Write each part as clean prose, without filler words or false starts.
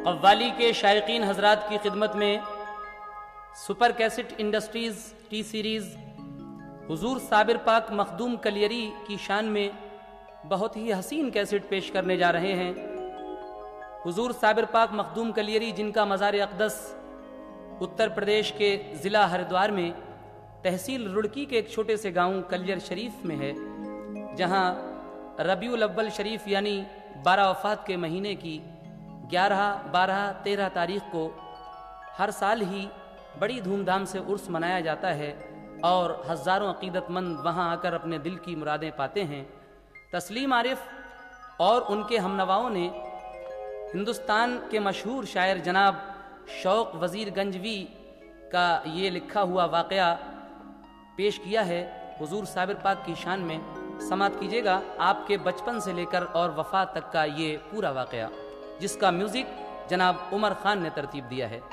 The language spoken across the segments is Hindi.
कव्वाली के शायकीन हजरात की खिदमत में super cassette industries T series हुजूर साबिर पाक मखदूम कलियरी की शान में बहुत ही हसीन कैसेट पेश करने जा रहे हैं। हुजूर साबिर पाक मखदूम कलियरी, जिनका मज़ार अक़दस उत्तर प्रदेश के ज़िला हरिद्वार में तहसील रुड़की के एक छोटे से गांव कलियर शरीफ में है, जहां रबीउल अव्वल शरीफ यानी 12 वफ़ात के महीने की 11, 12, 13 तारीख को हर साल ही बड़ी धूमधाम से उर्स मनाया जाता है और हज़ारों अक़ीदतमंद वहां आकर अपने दिल की मुरादें पाते हैं। तस्लीम आरिफ और उनके हमनवाओं ने हिंदुस्तान के मशहूर शायर जनाब शौक वज़ीर गंजवी का ये लिखा हुआ वाक़या पेश किया है हुजूर साबिर पाक की शान में। समात कीजिएगा आपके बचपन से लेकर और वफ़ात तक का ये पूरा वाक़या, जिसका म्यूजिक जनाब उमर खान ने तरतीब दिया है।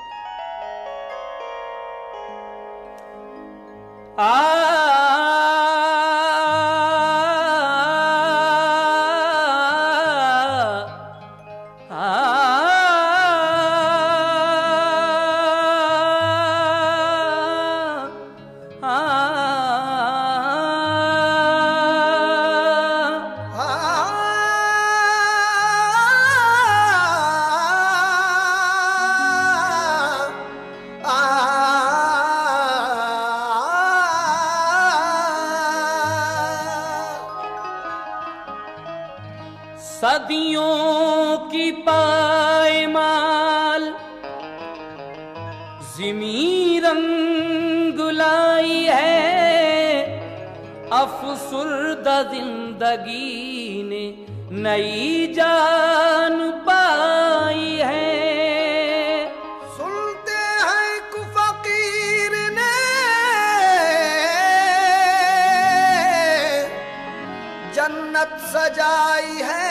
सदियों की पायमाल ज़मीं रंग लाई है, अफसुर्दा जिंदगी ने नई जान पाई है। सुनते हैं कि फकीर ने जन्नत सजाई है,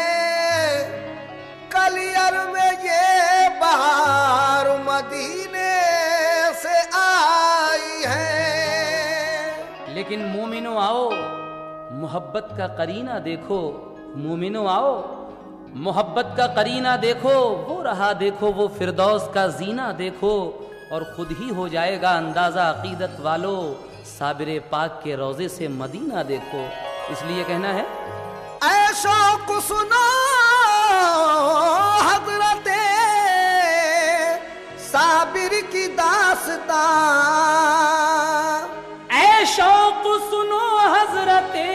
कलियर में ये बहार मदीने से आई है। लेकिन मोमिनो आओ मोहब्बत का करीना देखो, मोमिनो आओ मोहब्बत का करीना देखो, वो रहा देखो वो फिरदौस का जीना देखो, और खुद ही हो जाएगा अंदाजा अकीदत वालों, साबिर पाक के रोजे से मदीना देखो। इसलिए कहना है ऐशो को सुनो हज़रते साबिर की दास्तां, ऐशो को सुनो हज़रते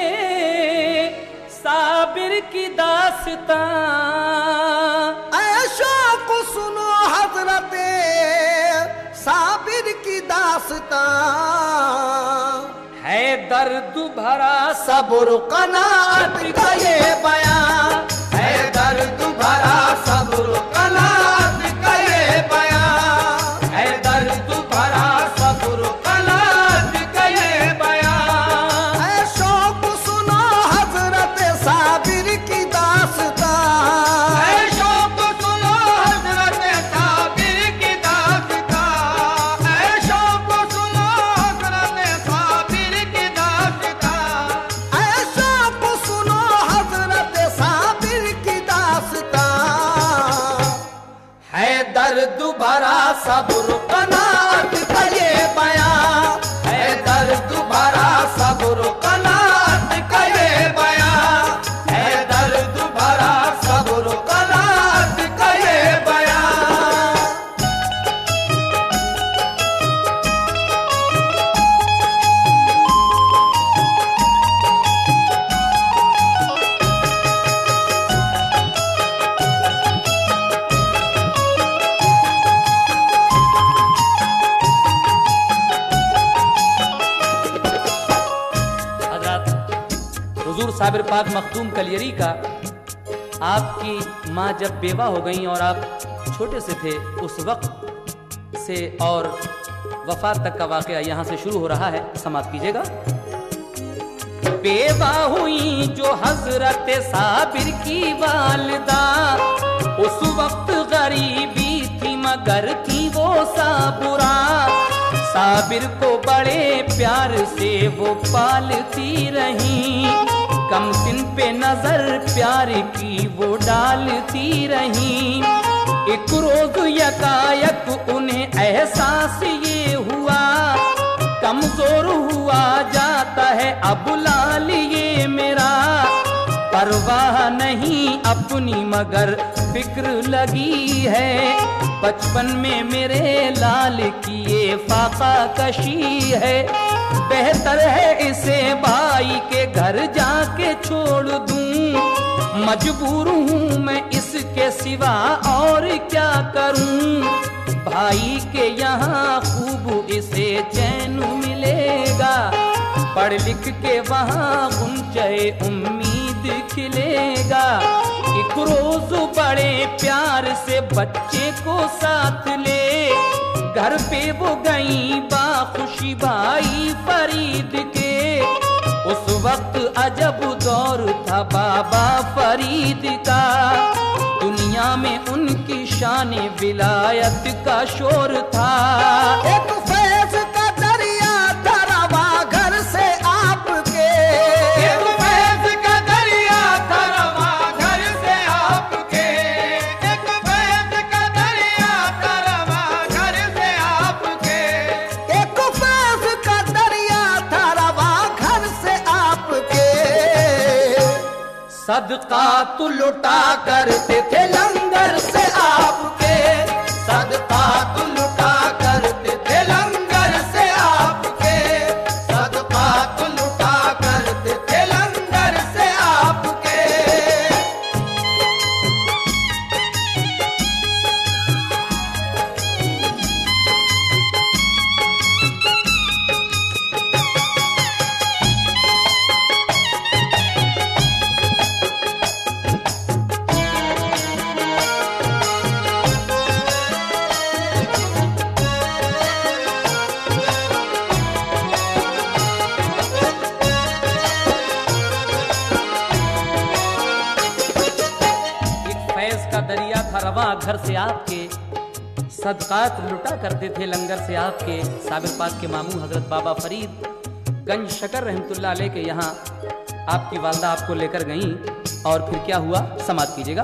साबिर की दास्तां, ऐशो को सुनो हज़रते साबिर की दास्तां। है दर्द भरा सब्र कनाअत का ये बयां, है दर्द भरा सब्र कनाअत का ये बयां, है दर्द भरा सब्र कनाअत का ये बयां। ऐ शौक सुनो हज़रत साबिर की दास्तां, ऐ शौक सुनो हज़रत साबिर की दास्तां, ऐ शौक सुनो हज़रत साबिर की दास्तां। ऐशो को सुनो हज़रत साबिर की दास्तां। है दर्द भरा सब्र कनाअत का ये बयां, है दर्द भरा सब्र कनाअत का ये बयां, है दर्द भरा सब्र कनाअत का ये बयां। हुजूर साबिर पाक मखदूम कलियरी का आपकी माँ जब बेवा हो गई और आप छोटे से थे, उस वक्त से और वफात तक का वाक़या यहाँ से शुरू हो रहा है। समाप्त कीजिएगा। बेवा हुई जो हज़रत साबिर की वालिदा, उस वक्त गरीबी थी मगर थी वो साबुरा, साबिर को बड़े प्यार से वो पालती रही, कम सिन पे नजर प्यार की वो डालती रही। एक रोज यकायक उन्हें एहसास ये हुआ, कमजोर हुआ जाता है अब लाल ये मेरा। परवाह नहीं अपनी मगर फिक्र लगी है, बचपन में मेरे लाल की ये फाका कशी है। बेहतर है इसे भाई के घर जाके छोड़ दूं, मजबूर हूँ मैं इसके सिवा और क्या करूं। भाई के यहाँ खूब इसे चैन मिलेगा, पढ़ लिख के वहाँ गुंजे उम्मीद खिलेगा। एक रोज बड़े प्यार से बच्चे को साथ ले, घर पे वो गई बाखुशी भाई फरीद के। उस वक्त अजब दौर था बाबा फरीद का, दुनिया में उनकी शान विलायत का शोर था। एक फैज का दरिया था रवा घर से आपके, एक फैज का दरिया था रवा घर से आपके, एक फैज का दरिया था रवा घर से आपके, एक फैज का दरिया था रवा घर से आपके। सदका तू लुटा करते थे लंगर से आपके, सदका तू लुटा करते थे लंगर से आपके, सदका तू लुटा करते थे लंगर से आपके। दरिया था रवा घर से आपके, सदकात लुटा करते थे लंगर से आपके। साबिर पाक के मामू हजरत बाबा फरीद गंज शकर रहमतुल्लाह अलैह के यहाँ आपकी वालदा आपको लेकर गईं, और फिर क्या हुआ समाप्त कीजिएगा।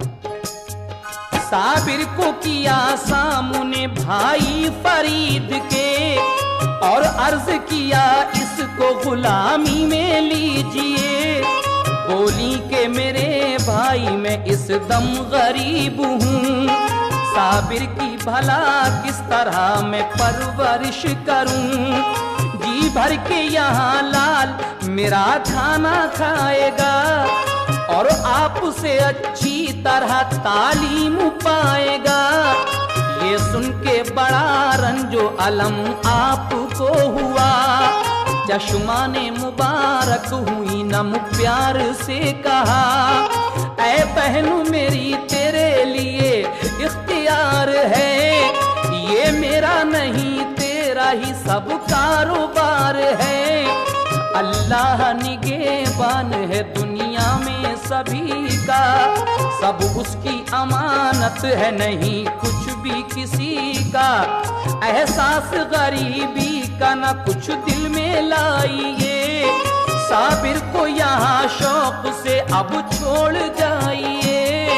साबिर को किया सामने भाई फरीद के, और अर्ज किया इसको गुलामी में लीजिए। बोली के मेरे भाई मैं इस दम गरीब हूँ, साबिर की भला किस तरह मैं परवरिश करूँ। जी भर के यहाँ लाल मेरा खाना खाएगा, और आपसे अच्छी तरह तालीम पाएगा। ये सुन के बड़ा रंजो अलम आपको हुआ, चश्माने मुबारक हुई नम प्यार से कहा। ऐ बहनू मेरी तेरे लिए इख्तियार है, ये मेरा नहीं तेरा ही सब कारोबार है। अल्लाह निगहबान है दुनिया में सभी का, सब उसकी अमानत है नहीं कुछ भी किसी का। एहसास गरीबी का न कुछ दिल में लाइए, साबिर को यहाँ शौक से अब छोड़ जाइए।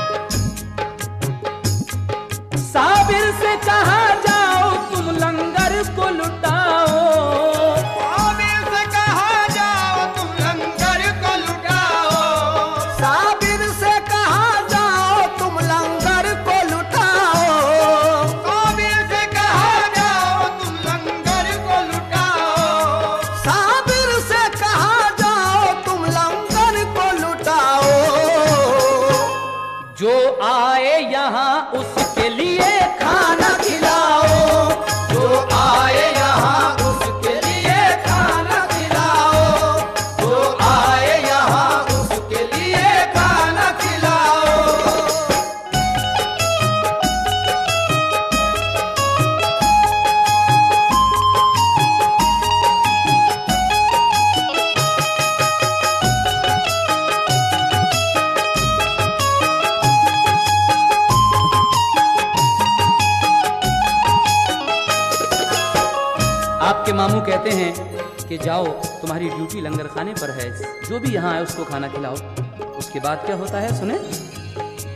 साबिर से कहा जाओ तुम लंगर को लुटाओ, साबिर से कहा जाओ तुम लंगर को लुटाओ, साबिर से कहा जाओ तुम लंगर को लुटाओ, साबिर से कहा जाओ तुम लंगर को लुटाओ, साबिर से कहा जाओ तुम लंगर को लुटाओ। जो आए यहाँ उसके लिए खाना खिलाओ, जो आए यहाँ उसके लिए खाना खिलाओ, जो आए यहाँ उसके लिए खाना खिलाओ। आपके मामू कहते हैं कि जाओ तुम्हारी ड्यूटी लंगर खाने पर है, जो भी यहाँ आए उसको खाना खिलाओ। उसके बाद क्या होता है सुने।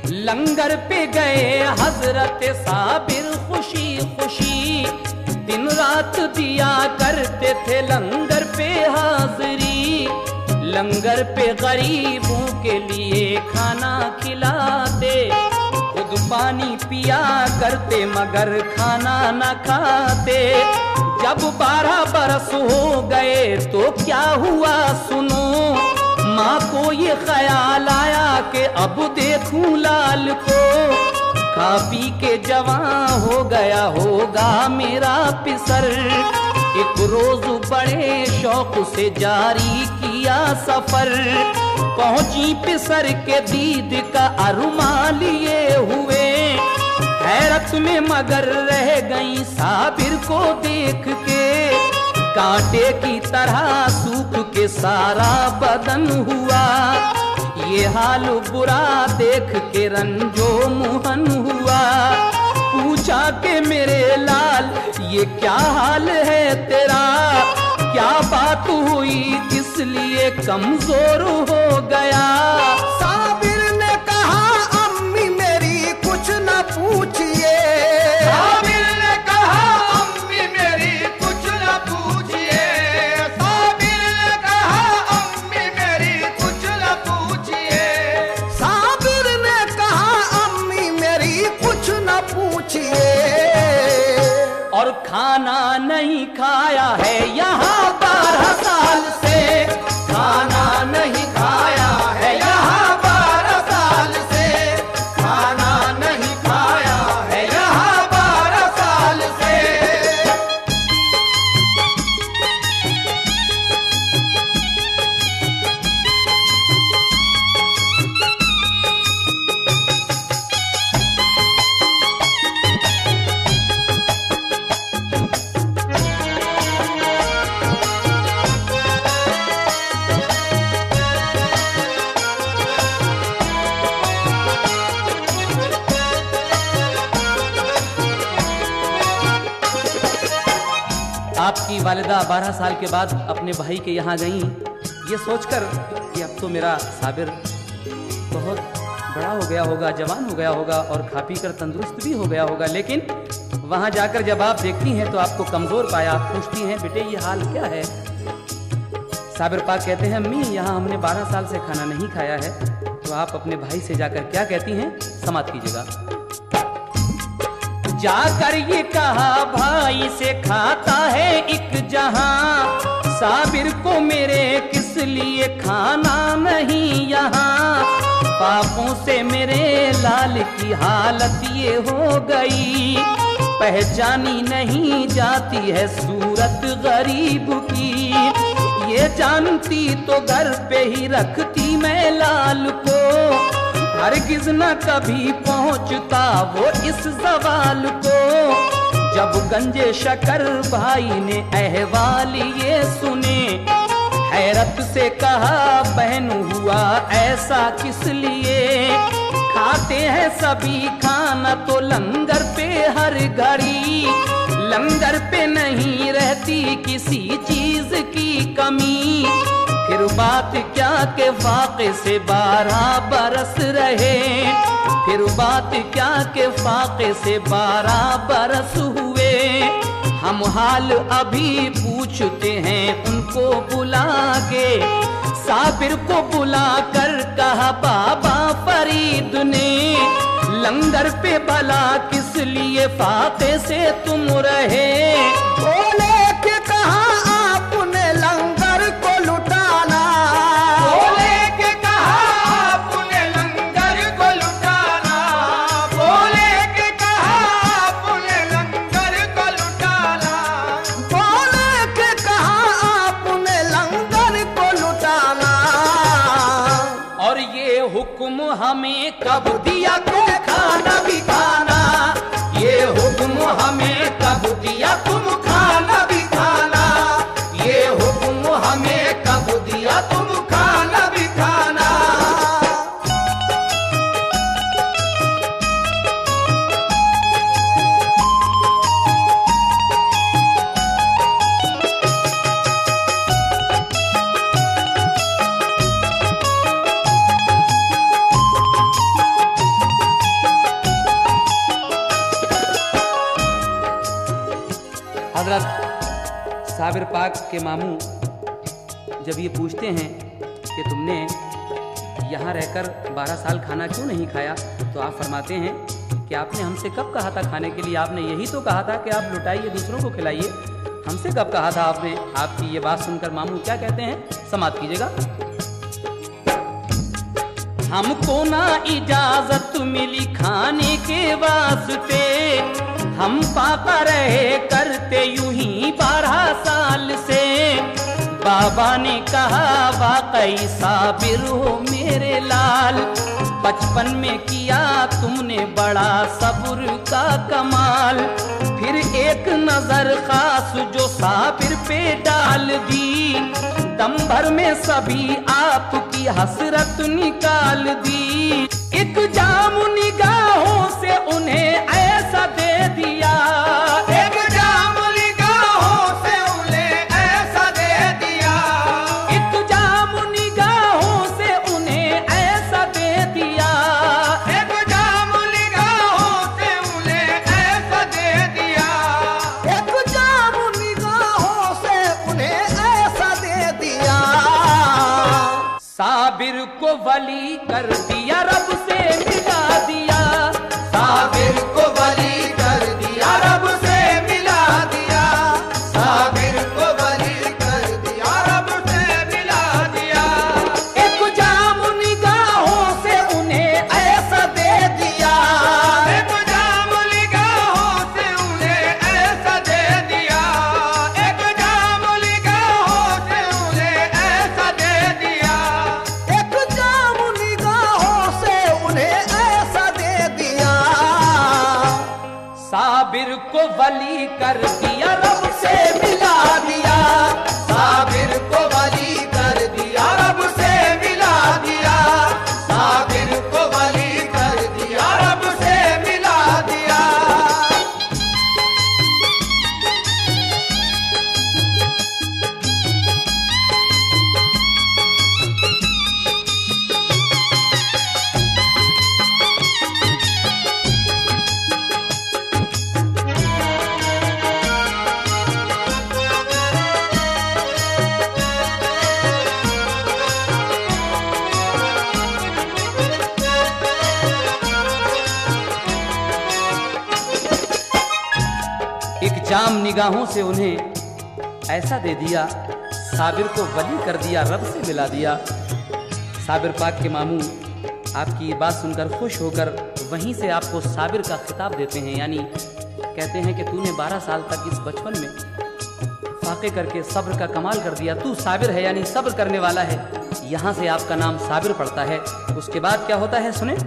लंगर पे गए हजरत साबिर खुशी खुशी, दिन रात दिया करते थे लंगर पे हाजिरी। लंगर पे गरीबों के लिए खाना खिलाते, खुद पानी पिया करते मगर खाना न खाते। जब 12 बरस हो गए तो क्या हुआ सुनो, माँ को ये ख्याल आया कि अब देखूं लाल को। खा पी के जवां हो गया होगा मेरा पिसर, एक रोज बड़े शौक से जारी किया सफर। पहुंची पिसर के दीद का अरमान लिए हुए, हैरत में मगर रह गई साबिर को देख के। कांटे की तरह सूख के सारा बदन हुआ, ये हाल बुरा देख के रंजो मुहन हुआ। पूछा कि मेरे लाल ये क्या हाल है तेरा, क्या बात हुई किस लिए कमजोर हो गया। साबिर ने कहा अम्मी मेरी कुछ न पूछिए, साबिर ने कहा अम्मी मेरी कुछ न पूछिए, साबिर ने कहा अम्मी मेरी कुछ न पूछिए। साबिर ने कहा अम्मी मेरी कुछ न पूछिए। और खाना नहीं खाया है यहाँ 12 साल से, खाना नहीं खाया है यहाँ 12 साल से, खाना नहीं खाया है यहाँ 12 साल से। आपकी वालिदा 12 साल के बाद अपने भाई के यहाँ गईं, ये सोचकर कि अब तो मेरा साबिर बहुत बड़ा हो गया होगा, जवान हो गया होगा और खा पी कर तंदुरुस्त भी हो गया होगा। लेकिन वहाँ जाकर जब आप देखती हैं तो आपको कमजोर पाया। पूछती हैं बेटे ये हाल क्या है। साबिर पाक कहते हैं अम्मी यहाँ हमने 12 साल से खाना नहीं खाया है। तो आप अपने भाई से जाकर क्या कहती हैं, समाप्त कीजिएगा। जाकर ये कहा भाई से खाता है एक जहां, साबिर को मेरे किस लिए खाना नहीं यहाँ। पापों से मेरे लाल की हालत ये हो गई, पहचानी नहीं जाती है सूरत गरीब की। ये जानती तो घर पे ही रखती मैं लाल को, हरगिज न कभी पहुंचता वो इस सवाल को। जब गंजे शकर भाई ने अहवाल ये सुने, हैरत से कहा बहन हुआ ऐसा किस लिए। खाते हैं सभी खाना तो लंगर पे हर घड़ी, लंगर पे नहीं रहती किसी चीज की कमी। फिर बात क्या के फाके से 12 बरस रहे, फिर बात क्या के फाके से 12 बरस हुए। हम हाल अभी पूछते हैं उनको बुला के, साबिर को बुला कर कहा बाबा फरीद ने, लंगर पे भला किस लिए फाके से तुम रहे। बोले कि कहा आपने लंगर को लुटाना, बोले के कहा आपने लंगर को लुटाना, बोले के कहा आपने लंगर को लुटाना, बोले कि कहा आपने लंगर को लुटाना। और ये हुक्म हमें कब दिया तुम खाना भी खाना, ये हुक्म हमें कब दिया तुम खाना भी खाना, ये हुक्म हमें कब दिया तुम खाना भी खाना। साबिर पाक के मामू जब ये पूछते हैं कि तुमने यहाँ रहकर 12 साल खाना क्यों नहीं खाया, तो आप फरमाते हैं कि आपने हमसे कब कहा था खाने के लिए, आपने यही तो कहा था कि आप लुटाइए दूसरों को खिलाइए, हमसे कब कहा था आपने। आपकी ये बात सुनकर मामू क्या कहते हैं, समाप्त कीजिएगा। हमको ना इजाजत मिली खाने के वास्ते, हम पापा रहे करते यूं ही 12 साल से। बाबा ने कहा वाकई साबिर हो मेरे लाल, बचपन में किया तुमने बड़ा सब्र का कमाल। फिर एक नजर खास जो साबिर पे डाल दी, दम भर में सभी आपकी हसरत निकाल दी। एक जाम निगाहों से उन्हें ऐसा दे दिया, एक जाम निगाहों से उन्हें ऐसा दे दिया, एक जाम निगाहों से उन्हें ऐसा दे दिया, एक जाम निगाहों से उन्हें ऐसा दे दिया, एक जाम निगाहों से उन्हें ऐसा दे दिया। साबिर को वली कर दिया, रब से मिला दिया, साबिर को वली कर दिया, रब से मिला दिया, साबिर को वली कर दिया, रब से मिला दिया। एक जाम निगाहों से उन्हें ऐसा दे दिया, एक जाम निगाहों से उन्हें ऐसा दे दिया, एक जाम निगाहों से उन्हें ऐसा दे दिया, एक जाम निगाहों से उन्हें ऐसा दे दिया। साबिर को वली कर दिया, रब से मिला दिया, साबिर को वली कर दिया, रब से मिला दिया, साबिर को वली कर दिया, रब से मिला दिया। एक जाम निगाहों से उन्हें ऐसा दे दिया, साबिर को वली कर दिया, रब से मिला दिया। साबिर पाक के मामू आपकी ये बात सुनकर खुश होकर वहीं से आपको साबिर का खिताब देते हैं, यानी कहते हैं कि तूने 12 साल तक इस बचपन में फाके करके सब्र का कमाल कर दिया, तू साबिर है यानी सब्र करने वाला है। यहाँ से आपका नाम साबिर पड़ता है। उसके बाद क्या होता है सुने।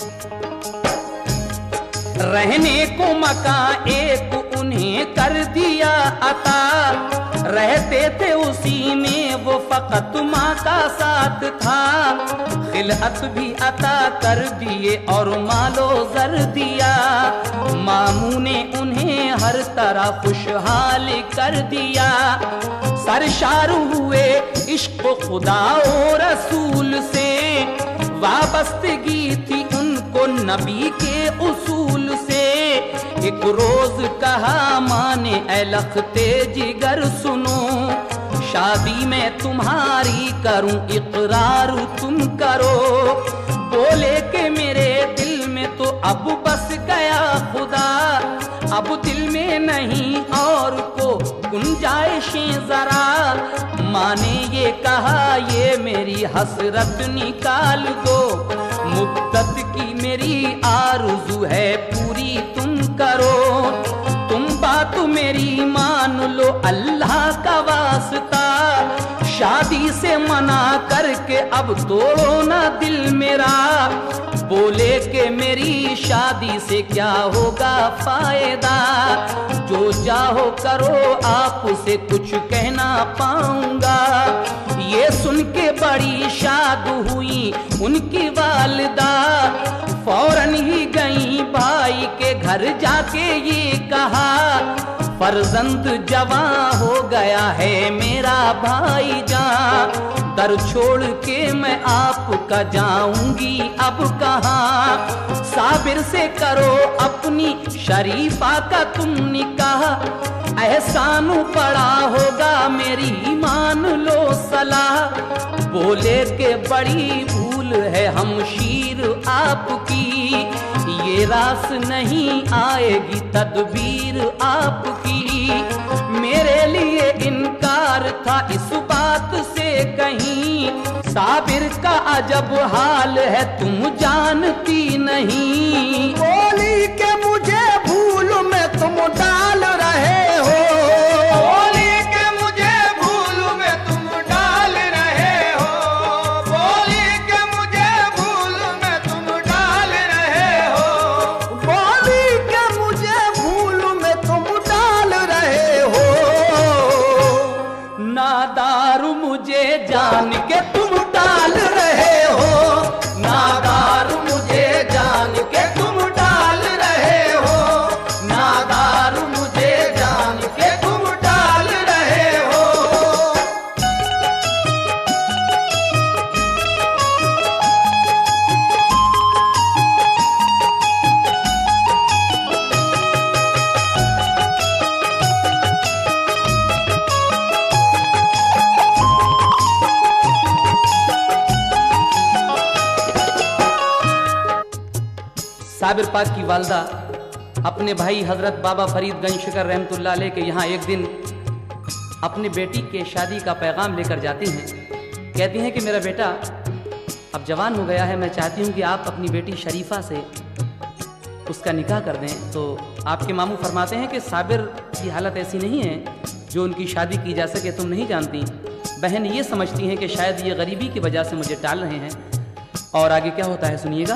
रहने को मकान एक उन्हें कर दिया अता, रहते थे उसी में वो फकत माँ का साथ था। खिलअत भी अता कर दिए और मालो जर दिया, मामू ने उन्हें हर तरह खुशहाल कर दिया। सरशार हुए इश्क खुदा और रसूल से, वाबस्तगी थी उनको नबी के उसूल से। एक रोज कहा माने ऐ लखते जिगर सुनो, शादी में तुम्हारी करूं इकरार तुम करो। बोले के मेरे दिल में तो अब बस गया खुदा, अब दिल में नहीं और को गुंजाइशें जरा। माँ ने ये कहा ये मेरी हसरत निकाल दो, मुद्दत की मेरी आरज़ू है पूरी तुम करो। तुम बात मेरी मान लो अल्लाह का वास्ता, शादी से मना करके अब तोड़ो ना दिल मेरा। बोले के मेरी शादी से क्या होगा फायदा, जो चाहो करो आपसे कुछ कहना पाऊंगा। ये सुन के बड़ी शाद हुई उनकी वालिदा, फौरन ही गई भाई के घर जाके ये कहा, फर्जंद जवां हो गया है मेरा भाईजान। दर छोड़ के मैं आपका जाऊंगी अब कहाँ। साबिर से करो अपनी शरीफा का तुम निकाह, एहसान पड़ा होगा मेरी मान लो सलाह। बोले के बड़ी भूल है हमशीर आपकी, ये रास नहीं आएगी तदबीर आपकी। मेरे लिए इनकार था इस बात से कहीं, साबिर का अजब हाल है तुम जानती नहीं। बोली के मुझे भूल में तुम डाल रहे हो, बोली के मुझे भूल में तुम डाल रहे हो, बोली के मुझे भूल में तुम डाल रहे हो, बोली के मुझे भूल में तुम डाल रहे हो। नादार मुझे जान के तुम डाल रहे हो, नादार मुझे जान के तुम डाल रहे हो, नादार मुझे जान के तुम डाल रहे हो। साबिर पाक की वालदा अपने भाई हजरत बाबा फरीद गंजशकर रहमतुल्लाह अलैह के यहाँ एक दिन अपनी बेटी के शादी का पैगाम लेकर जाती हैं। कहती हैं कि मेरा बेटा अब जवान हो गया है, मैं चाहती हूँ कि आप अपनी बेटी शरीफा से उसका निकाह कर दें। तो आपके मामू फरमाते हैं कि साबिर की हालत ऐसी नहीं है जो उनकी शादी की जा सके, तुम नहीं जानती। बहन ये समझती हैं कि शायद ये गरीबी की वजह से मुझे टाल रहे हैं। और आगे क्या होता है सुनिएगा।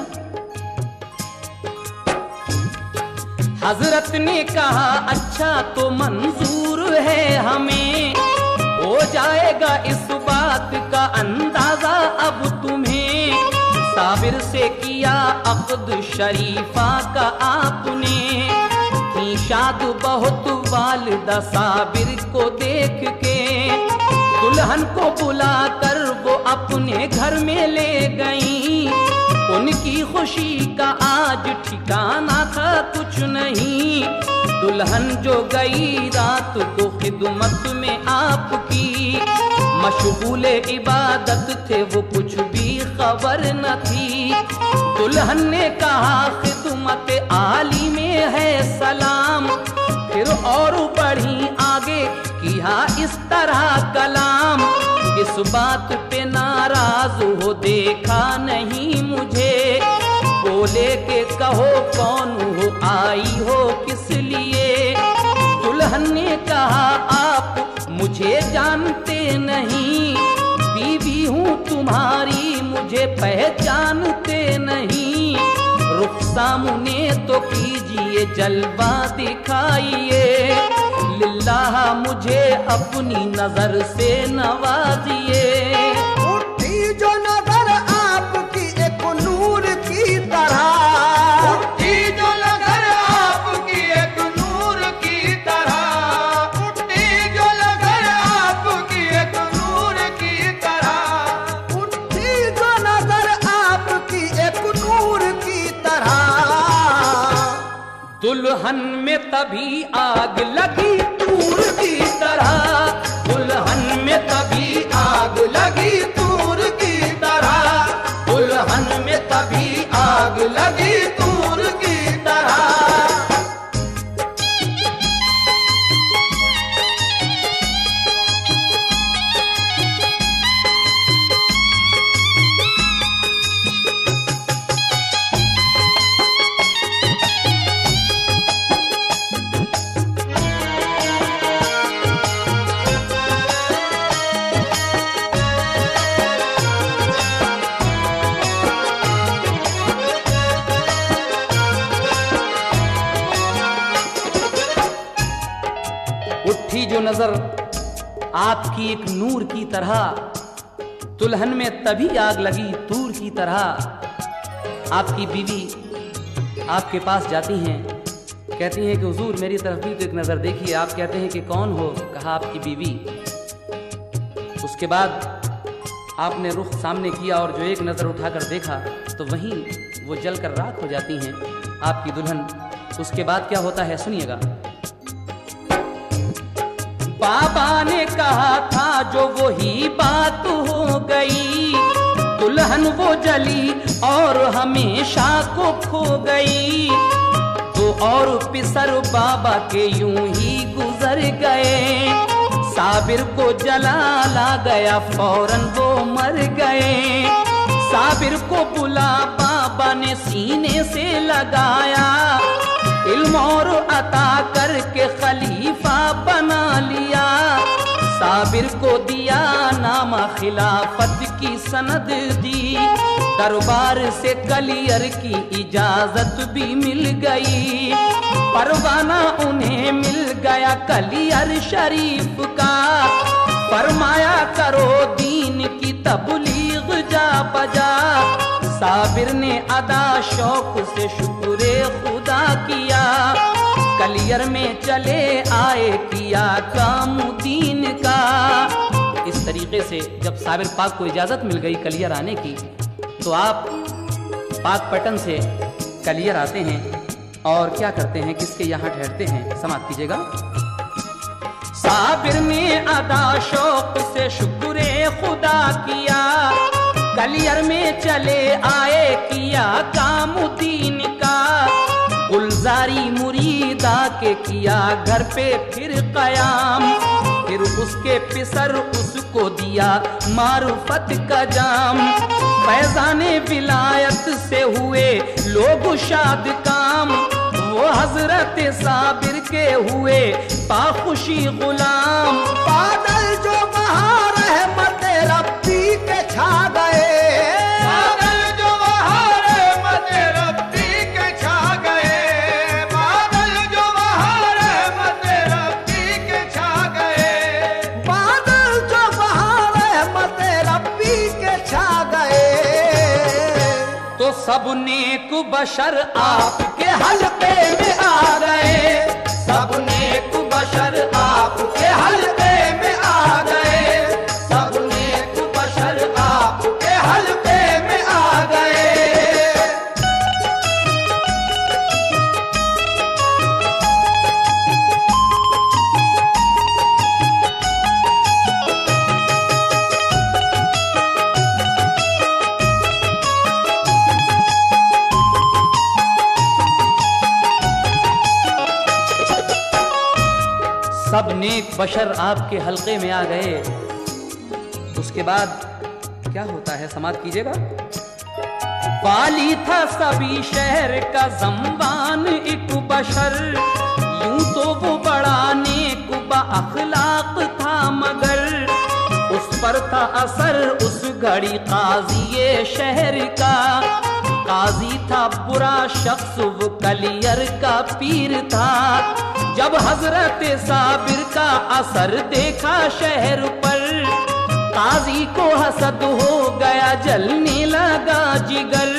हजरत ने कहा अच्छा तो मंजूर है हमें, हो जाएगा इस बात का अंदाजा अब तुम्हें। साबिर से किया अक़्द शरीफा का आपने, थी शाद बहुत वालिदा साबिर को देख के। दुल्हन को बुलाकर वो अपने घर में ले गई, उनकी खुशी का आज ठिकाना था कुछ नहीं। दुल्हन जो गई रात को खिदमत में आपकी, मशगूले इबादत थे वो कुछ भी खबर न थी। दुल्हन ने कहा खिदमत आली में है सलाम, फिर और बढ़ी आगे किया इस तरह कलाम। किस बात पे नाराज हो देखा नहीं मुझे, बोले के कहो कौन हो आई हो किस लिए। दुल्हन ने कहा आप मुझे जानते नहीं, बीवी हूँ तुम्हारी मुझे पहचानते नहीं। रुख सामने तो कीजिए जलवा दिखाइए, लिल्लाह मुझे अपनी नजर से नवाजिए। उठी जो नजर आपकी एक नूर की तरह, उठी जो नजर आपकी एक नूर की तरह, उठी जो नजर आपकी एक नूर की तरह, उठी जो नजर आपकी एक नूर की तरह। दुल्हन में तभी आग लगी तूर की तरह, दुल्हन में तभी आग लगी तूर की तरह, दुल्हन में तभी आग लगी तूर की तरह। उठी जो नजर आपकी एक नूर की तरह, दुल्हन में तभी आग लगी तूर की तरह। आपकी बीवी आपके पास जाती हैं, कहती हैं कि हुजूर मेरी तरफ भी तो एक नजर देखिए। आप कहते हैं कि कौन हो? कहा आपकी बीवी। उसके बाद आपने रुख सामने किया और जो एक नजर उठाकर देखा तो वहीं वो जलकर राख हो जाती हैं आपकी दुल्हन। उसके बाद क्या होता है सुनिएगा। बाबा ने कहा था जो वही बात हो गई, दुल्हन वो जली और हमेशा को खो गई। तो और पिसर बाबा के यूं ही गुजर गए, साबिर को जलाला गया फौरन वो मर गए। साबिर को बुला बाबा ने सीने से लगाया, इल्म और अता करके खलीफा बना लिया। साबिर को दिया नामा खिलाफत की सनद दी, दरबार से कलियर की इजाजत भी मिल गई। परवाना उन्हें मिल गया कलियर शरीफ का, फरमाया करो दीन की तबलीग जा बजा। साबिर ने अदा शौक से शुक्र खुदा किया, कलियर में चले आए किया काम दीन का। इस तरीके से जब साबिर पाक को इजाजत मिल गई कलियर आने की, तो आप पाकपटन से कलियर आते हैं और क्या करते हैं, किसके यहाँ ठहरते हैं, समाप्त कीजिएगा। साबिर ने अदा शौक से शुक्र खुदा किया, कलियर में चले आए किया काम दीन का। गुलजारी मुरीदा के किया घर पे फिर कयाम, फिर उसके पिसर उसको दिया मारुफत का जाम। फैजाने विलायत से हुए लोग शाद काम, वो हजरत साबिर के हुए पाखुशी गुलाम। बादल जो बहार रहमत रब्बी के छा गए, बादल जो बहार रहमत रब्बी के छा गए, बादल जो बहार रहमत रब्बी के छा गए, बादल जो बहार रहमत रब्बी के छा गए। तो सब नेक बशर आपके हल्के में आ गए, सब नेक बशर आपके हल्के में आ गए, सब नेक बशर आपके हल्के में आ गए। सब नेक बशर आपके हल्के में आ गए। उसके बाद क्या होता है, समाप्त कीजिएगा। वाली था सभी शहर का ज़म्बान एक बशर, यूं तो वो बड़ा नेक अखलाक था, मगर उस पर था असर उस घड़ी काजी शहर का। काजी था बुरा शख्स वो कलियर का पीर था, जब हजरत साबिर का असर देखा शहर पर, काजी को हसद हो गया जलने लगा जिगर।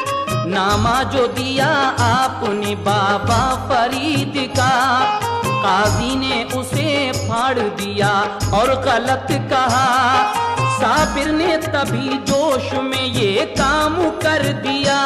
नामा जो दिया आपने बाबा फरीद का, काजी ने उसे फाड़ दिया और गलत कहा। साबिर ने तभी जोश में ये काम कर दिया,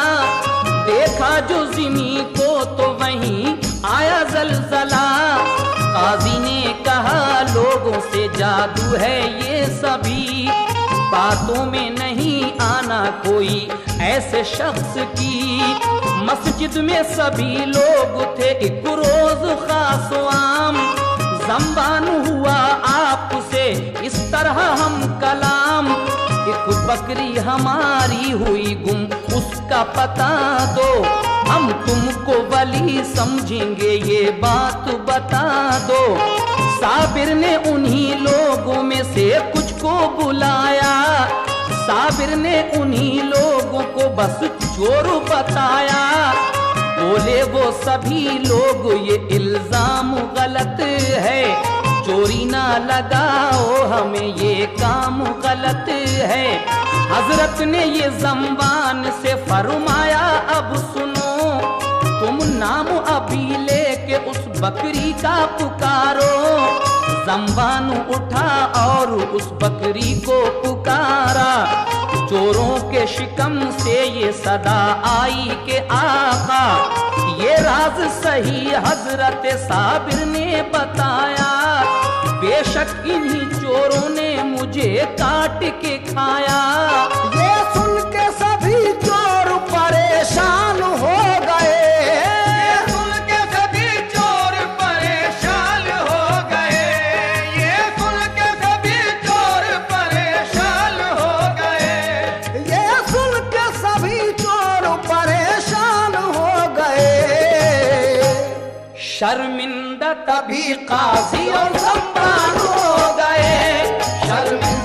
देखा जो ज़मीं को तो वहीं आया जलजला। काजी ने कहा लोगों से जादू है ये सभी, बातों में नहीं आना कोई ऐसे शख्स की। मस्जिद में सभी लोग थे एक रोज खास आम, ज़म्बान हुआ आपसे इस तरह हम कलाम। एक बकरी हमारी हुई गुम उसका पता दो, हम तुमको वली समझेंगे ये बात बता दो। साबिर ने उन्हीं लोगों में से कुछ को बुलाया, साबिर ने उन्हीं लोगों को बस चोर बताया। बोले वो सभी लोग ये इल्जाम गलत है, चोरी ना लगाओ हमें ये काम गलत है। हजरत ने ये ज़म्बान से फरमाया अब सुनो, तुम नाम अभी लेके उस बकरी का पुकारो। ज़म्बान उठा और उस बकरी को पुकारा, चोरों के शिकम से ये सदा आई के आका। ये राज सही हजरत साबिर ने बताया, बेशक इन्हीं चोरों ने मुझे काट के खाया। ये सुन के सभी चोर परेशान हो गए। ये सुन के सभी चोर परेशान हो गए। ये सुन के सभी चोर परेशान हो गए। ये सुन के सभी चोर परेशान हो गए। शर्मिंदा तभी काजी और सम्राट हो गए। शर्मिंदा